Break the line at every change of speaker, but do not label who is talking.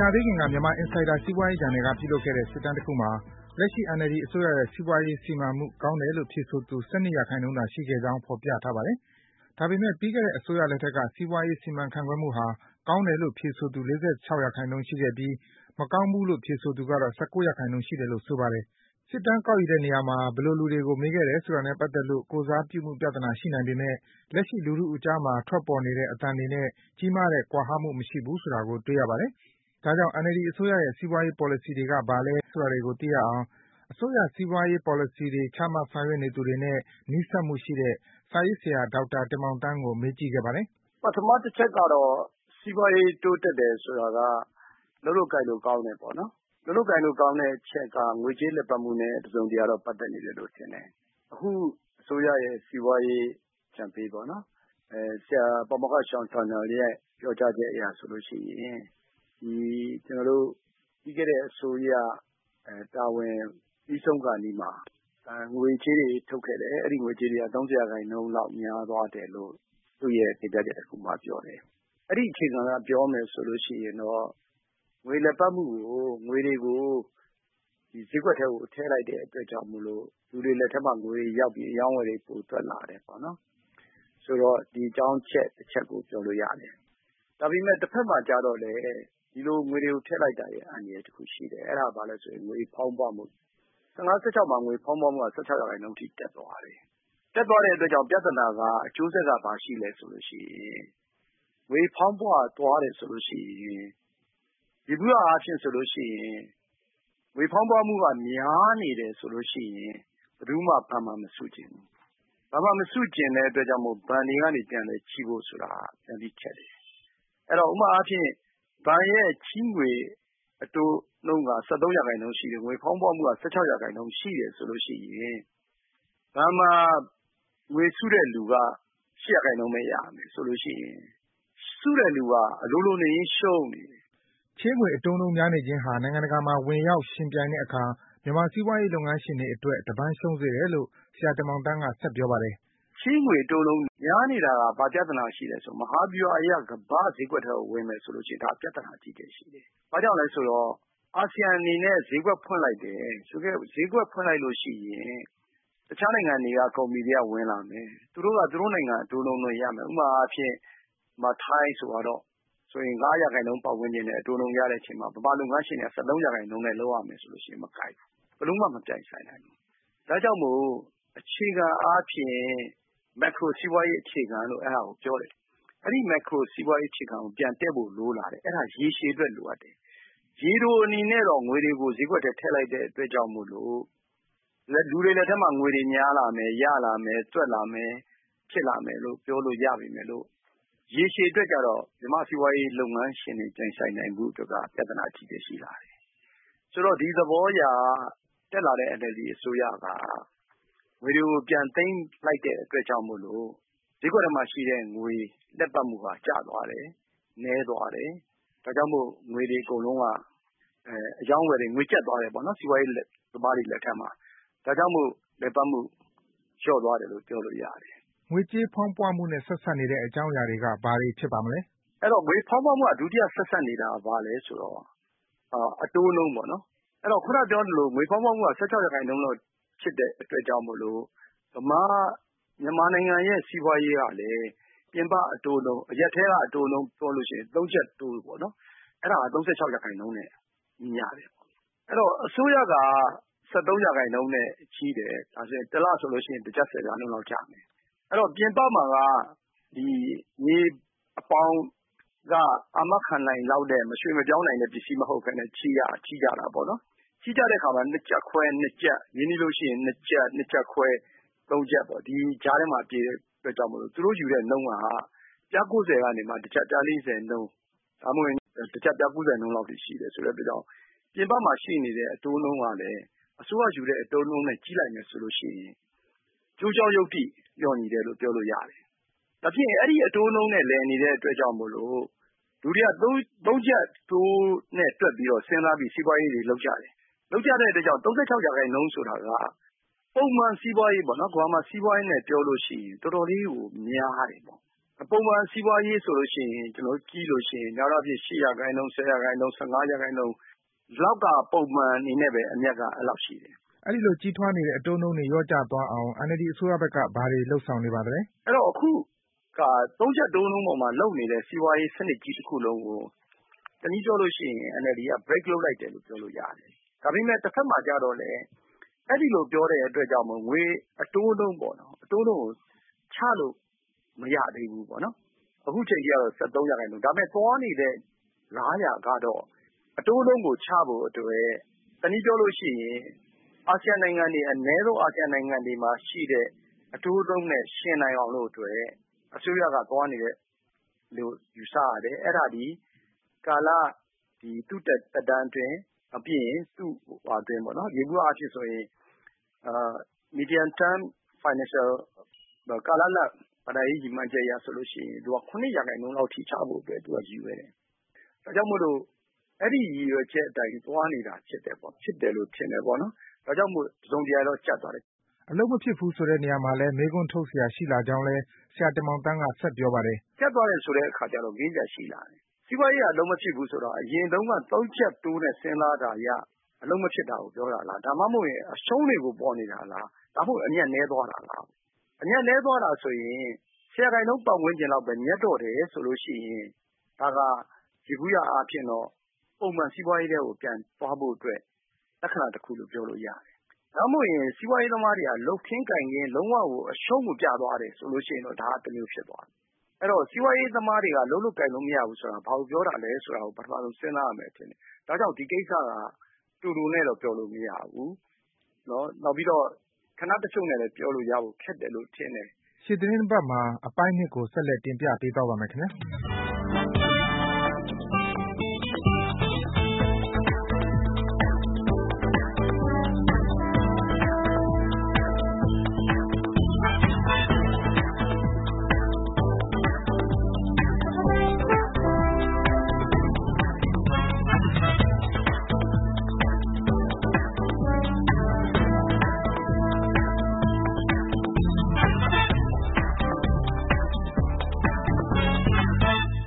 ကြာသေးခင်က မြန်မာ Insider စီးပွားရေးဂျာနယ်က ပြုလုပ်ခဲ့တဲ့ စစ်တမ်းတခုမှာ လက်ရှိ NLD အစိုးရရဲ့ စီးပွားရေးစီမံမှု ကောင်းတယ်လို့ ဖြေဆိုသူ ၁၂% သာရှိခဲ့ကြောင်း ဖော်ပြထားပါတယ်။ ဒါပေမယ့် ပြီးခဲ့တဲ့ အစိုးရလက်ထက်က စီးပွားရေးစီမံခန့်ခွဲမှုဟာ ကောင်းတယ်လို့ ဖြေဆိုသူ ၄၆% ရှိခဲ့ပြီး မကောင်းဘူးလို့ ဖြေဆိုသူကတော့ ၁၉% ရှိတယ်လို့ ဆိုပါတယ်။ စစ်တမ်းကောက်ယူတဲ့နေရာမှာ ဘယ်လိုလူတွေကို မေးခဲ့တယ်ဆိုတာနဲ့ပတ်သက်လို့ ကိုယ်စားပြုမှုပြဿနာရှိနိုင်ပေမယ့် လက်ရှိ လူထုအကြားမှာ ထွက်ပေါ်နေတဲ့ အသံတွေနဲ့ ကြီးမားတဲ့ ကွာဟမှုမရှိဘူးဆိုတာကို တွေ့ရပါတယ်။ ဒါကြောင့် NLD အစိုးရရဲ့ စီးပွားရေးပေါ်လစီတွေက ဘာလဲဆိုတာတွေကို သိရအောင် အစိုးရစီးပွားရေးပေါ်လစီတွေ ချမှတ်ဆောင်ရွက်နေသူတွေနဲ့ နီးစပ်မှုရှိတဲ့ စာရေးဆရာ ဒေါက်တာတင်မောင်သန်းကို မေးကြည့်ခဲ့ပါတယ်။
“ပထမတချက်ကတော့ စီးပွားရေးတိုးတက်တယ်ဆိုတာက လုပ်လို့ကိုင်လို့ကောင်းတယ်ပေါ့နော်။ လုပ်လို့ကိုင်လို့ကောင်းတဲ့အချက်က ငွေကြေးလည်ပတ်မှုနဲ့တစုံတရာတော့ပတ်သက်နေတယ်လို့ထင်တယ်။ အခုအစိုးရရဲ့စီးပွားရေးအကြံပေးပေါ့နော်ဆရာပါမောက္ခ Sean Turnell ရဲ့ပြောကြားချက်အရဆိုလို့ရှိရင်ကျွန်တော်တို့ပြီးခဲ့တဲ့အစိုးရတာဝန်ပြီးဆုံးခါနီးမှာငွေကြေးတွေထုတ်ခဲ့တယ်။အဲ့ဒီငွေကြေးတွေက 30% လောက်များသွားတယ်လို့သူ့ရဲ့တင်ပြချက်တစ်ခုမှာပြောတယ်။အဲ့ဒီအခြေခံကပြောမယ်ဆိုလို့ရှိရင်တော့ငွေလည်ပတ်မှုကိုငွေတွေကိုဒီဈေးကွက်ထဲကိုထည့်လိုက်တဲ့အတွက်ကြောင့်မို့လို့လူတွေလက်ထဲမှာငွေရောက်ပြီးအယောင်းဝယ်တွေပိုတွက်လာတယ်ပေါ့နော်။ဆိုတော့ဒီအကြောင်းချက်တစ်ချက်ကိုပြောလို့ရတယ်။ဒါပေမဲ့တစ်ဖက်မှာကြတော့လေဒီလိုငွေတွေကိုထည့်လိုက်တာရဲ့အန္တရာယ်တစ်ခုရှိတယ်။အဲ့ဒါဘာလဲဆိုရင်ငွေဖောင်းပွမှု15-16မှာငွေဖောင်းပွမှုက 16% ထိတက်သွားတယ်။တက်သွားတဲ့အတွက်ကြောင့်ပြဿနာကအကျိုးဆက်ကဘာရှိလဲဆိုလို့ရှိရင်ငွေဖောင်းပွသွားတယ်ဆိုလို့ရှိရင်ဒီဘုရားအားဖြင့်ဆိုလို့ရှိရင်ငွေဖောင်းပွမှုကများနေတယ်ဆိုလို့ရှိရင်ဘယ်သူမှဘာမှမစုကျင်ဘူး။ဘာမှမစုကျင်တဲ့အတွက်ကြောင့်မို့ဘဏ်တွေကနေပြန်လဲချီးဖို့ဆိုတာပြန်ပြီးခက်တယ်။အဲ့တော့ဥပမာအားဖြင့်ဘဏ်ရဲ့ချီးငွေအတိုးနှုန်းက 13% ရှိတယ်။ငွေဖောင်းပွမှုက 16% ရှိတယ်ဆိုလို့ရှိရင်ဘဏ်မှာငွေစုတဲ့လူက 8% ပဲရမယ်ဆိုလို့ရှိရင်စုတဲ့လူကအလိုလိုနေရင်ရှုံးနေတယ်
။ချေးငွေအတိုးနှုန်းများနေခြင်းဟာ နိုင်ငံတကာမှာ ဝင်ရောက်ယှဉ်ပြိုင်တဲ့အခါ မြန်မာစီးပွားရေးလုပ်ငန်းရှင်တွေအတွက် တပန်းရှုံးစေတယ်လို့ ဆရာတင်မောင်သန်းက ဆက်ပြောပါတယ်
။“ချေးငွေအတိုးနှုန်းများနေတာကဘာပြဿနာရှိလဲဆိုတော့မဟာဗျူဟာအရကမ္ဘာ့ဈေးကွက်ထဲကိုဝင်မယ်ဆိုလို့ရှိရင်ဒါပြဿနာအကြီးအကျယ်ရှိတယ်။ဘာကြောင့်လဲဆိုတော့အာဆီယံအနေနဲ့ဈေးကွက်ဖွင့်လိုက်တယ်။ဈေးကွက်ဖွင့်လိုက်လို့ရှိရင်တခြားနိုင်ငံတွေကကုမ္ပဏီတွေကဝင်လာမယ်။သူတို့ကသူတို့နိုင်ငံအတိုးနှုန်းတွေရမယ်။ဥပမာအားဖြင့်ထိုင်းဆိုတော့ဆိုရင် 5% ပတ်ဝန်းကျင်နဲ့အတိုးနှုန်းရတဲ့အချိန်မှာဗမာလုပ်ငန်းရှင်တွေက 13% နဲ့လုပ်ရမယ်ဆိုလို့ရှိရင်မကိုက်ဘူး။ဘယ်လိုမှမပြိုင်ဆိုင်နိုင်ဘူး။ဒါကြောင့်မို့အခြေခံအားဖြင့်မက်ခရိုစီးပွားရေးအခြေခံလို့အဲ့ဒါကိုပြောတယ်။အဲ့ဒီမက်ခရိုစီးပွားရေးအခြေခံကိုပြန်တက်ဖို့လိုလာတယ်။အဲ့ဒါရေရှည်အတွက်လိုအပ်တယ်။ရေတိုအနေနဲ့တော့ငွေတွေကိုဈေးကွက်ထဲထည့်လိုက်တဲ့အတွက်ကြောင့်မို့လို့လူတွေလက်ထဲမှာငွေတွေများလာမယ်ရလာမယ်တွက်လာမယ်ဖြစ်လာမယ်လို့ပြောလို့ရပေမဲ့လို့ရေရှည်အတွက်ကြတော့မြန်မာစီးပွားရေးလုပ်ငန်းရှင်တွေပြိုင်ဆိုင်နိုင်မှုအတွက်ကပြဿနာအကြီးကြီးရှိလာတယ်။ဆိုတော့ဒီသဘောအရတက်လာတဲ့ NLD အစိုးရကငွေတွေကိုပြန်သိမ်းလိုက်တဲ့အတွက်ကြောင့်မို့လို့ဈေးကွက်ထဲမှာရှိတဲ့ငွေလက်ပတ်မှုကကျသွားတယ်နည်းသွားတယ်။ဒါကြောင့်မို့ငွေတွေအကုန်လုံးကအယောင်းဝယ်တွေငွေကျပ်သွားတယ်ပေါ့နော်စီးပွားရေးသမားတွေလက်ထက်မှာဒါကြောင့်မို့လည်ပတ်မှုလျော့သွားတယ်လို့ပြောလို့ရတယ်
။ငွေကြေးဖောင်းပွမှုနဲ့ဆက်စပ်နေတဲ့အကြောင်းအရာတွေကဘာတွေဖြစ်ပါမလဲ
။အဲ့တော့ငွေဖောင်းပွမှုကဒုတိယဆက်စပ်နေတာကဘာလဲဆိုတော့အတိုးနှုန်းပေါ့နော်။အဲ့တော့ခုနပြောသလိုငွေဖောင်းပွမှုက 16% လောက်ဖြစ်တဲ့အတွက်ကြောင့်မို့လို့မြန်မာနိုင်ငံရဲ့စီးပွားရေးကလည်းပြင်ပအတိုးနှုန်းအရက်ထဲကအတိုးနှုန်းပြောလို့ရှိရင်3ချက်တိုးပေါ့နော်။အဲ့ဒါက 36% နဲ့ညီမျှတယ်။အဲ့တော့အစိုးရက 13% နဲ့ကြီးတယ်။ဒါဆိုရင်တစ်လဆိုလို့ရှိရင်တစ်ကျပ်10 ရာခိုင်နှုန်းလောက်ကျမယ်။အဲ့တော့ပြင်ပမှာကဒီမြေအပေါင်းကအာမခံနိုင်လောက်တဲ့မရွှေမပြောင်းနိုင်တဲ့ပစ္စည်းမဟုတ်ဘဲနဲ့ချီကြတာပေါ့နော်။ချီကြတဲ့အခါမှာ2ကျပ်ခွဲ2ကျပ်ရင်းနှီးလို့ရှိရင်2ကျပ်2ကျပ်ခွဲ3ကျပ်ပေါ့ဒီကြားထဲမှာပြေးတဲ့အတွက်ကြောင့်မို့လို့သူတို့ယူတဲ့နှုန်းကပြား90ကနေမှတစ်ကျပ်ပြား40နှုန်းဒါမှမဟုတ်တစ်ကျပ်ပြား90နှုန်းလောက်ရှိတယ်ဆိုတဲ့အတွက်ကြောင့်ပြင်ပမှာရှိနေတဲ့အတိုးနှုန်းကလည်းအစိုးရယူတဲ့အတိုးနှုန်းနဲ့ကြီးလိုက်မယ်ဆိုလို့ရှိရင်ကျိုးကြောရုပ်တိလျော်ညီတယ်လို့ပြောလို့ရတယ်။ဒါဖြင့်အဲ့ဒီအတိုးနှုန်းနဲ့လည်နေတဲ့အတွက်ကြောင့်မို့လို့လူတွေက3ကျပ်တိုးနဲ့တွက်ပြီးတော့စဉ်းစားပြီးစီးပွားရေးတွေလုပ်ကြတယ်။လုပ်ကြတဲ့အတွက်ကြောင့်36% ဆိုတာကပုံမှန်စီးပွားရေးပေါ့နော်။ကမ္ဘာမှာစီးပွားရေးနဲ့ပြောလို့ရှိရင်တော်တော်လေးကိုများတယ်ပေါ့။ဘပုံမှန်စီးပွားရေးဆိုလို့ရှိရင်ကျွန်တော်ကြည့်လို့ရှိရင်များတော့ဖြစ်8%, 10%, 15%လောက်ကပုံမှန်အနေနဲ့ပဲအမြက်ကအဲ့လောက်ရှိတယ်
အဲဒီလိုကြီးထွားနေတဲ့အတိုးနှုန်းတွေလျော့ကျသွားအောင် NLD အစိုးရဘက်ကဘာတွေလုပ်ဆောင်နေပါသလဲ။
အဲ့တော့အခုကသုံးချက်တိုးနှုန်းပေါ်မှာလုပ်နေတဲ့စီးပွားရေးစနစ်ကြီးတစ်ခုလုံးကိုတနည်းပြောလို့ရှိရင် NLD က break လုပ်လိုက်တယ်လို့ပြောလို့ရတယ်။ဒါပေမဲ့တစ်ဖက်မှာကြတော့လေအဲ့ဒီလိုပြောတဲ့အတွက်ကြောင့်ငွေအတိုးနှုန်းပေါ့နော်အတိုးနှုန်းကိုချလို့မရသေးဘူးပေါ့နော်အခုချိန်ကြီးကတော့ 13%ဒါပေမဲ့သွားနေတဲ့900ကတော့အတိုးနှုန်းကိုချဖို့အတွက်တနည်းပြောလို့ရှိရင်အာဆီယံနိုင်ငံတွေအနည်းဆုံးအာဆီယံနိုင်ငံတွေမှာရှိတဲ့အတိုးနှုန်းနဲ့ရှင်နိုင်အောင်လို့အတွက်အစိုးရကသွားနေတဲ့လို့ယူဆရတယ်အဲ့ဒါဒီကာလသူ့တက်တန်းအတွင်းအပြင်သူ့အတွင်းပေါ့နော်ရေဘူးအားဖြင့်ဆိုရင် medium term financial ကာလလတ်ဗဏ္ဍာရေးရည်မှန်းချက်အရဆိုလို့ရှိရင်သူက9%လောက်ထိချဖို့အတွက်သူကရည်ရွယ်တယ်။ဒါကြောင့်မို့လို့အဲ့ဒီရည်ရွယ်ချက်အတိုင်းသွားနေတာဖြစ်တယ်လို့ထင်တယ်ပေါ့နော်။ဒါကြောင့်မို့တစုံတရာတော့ကျပ်သွားတယ်
။အလုပ်မဖြစ်ဘူးဆိုတဲ့နေရာမှာလည်းမေးခွန်းထုတ်စရာရှိလာကြောင်းလည်းဆရာတင်မောင်သန်းကဆက်ပြောပါတယ်
။ကျပ်သွားတယ်ဆိုတဲ့အခါကျတော့မေးစရာရှိလာတယ်။စီးပွားရေးကအလုပ်မဖြစ်ဘူးဆိုတော့အရင်တုန်းက3ချက်တိုးနဲ့စဉ်းစားတာရအလုပ်မဖြစ်တာကိုပြောတာလားဒါမှမဟုတ်ရင်အရှုံးတွေကိုပေါ်နေတာလားဒါမှမဟုတ်အမြတ်နည်းသွားတာလားအမြတ်နည်းသွားတာဆိုရင်10%ပတ်ဝန်းကျင်လောက်ပဲမြတ်တော့တယ်ဆိုလို့ရှိရင်ဒါကဒီကူရအားဖြင့်တော့ပုံမှန်စီးပွားရေးတွေကိုပြန်သွားဖို့အတွက်လက္ခဏာတစ်ခုလို့ပြောလို့ရတယ်။ဒါမှမဟုတ်ရင်စီးပွားရေးသမားတွေကလုတ်ခင်းကင်ခင်းလုံးဝကိုအရှုံးကိုပြသွားတယ်ဆိုလို့ရှိရင်တော့ဒါကတစ်မျိုးဖြစ်သွားတယ်။အဲ့တော့စီးပွားရေးသမားတွေကလုတ်ကင်လို့မရဘူးဆိုတာဘာကိုပြောတာလဲဆိုတာကိုပထမဆုံးစဉ်းစားရမယ်ထင်တယ်။ဒါကြောင့်ဒီကိစ္စကတူတူနဲ့တော့ပြောလို့မရဘူး။နောက်ပြီးတော့ခဏတချို့နဲ့လည်းပြောလို့ရဖို့ခက်တယ်လို့ထင်တယ်
။ရှေ့သတင်းတစ်ပတ်မှာအပိုင်း2ကိုဆက်လက်တင်ပြပေးသွားပါမယ်ခင်ဗျာ။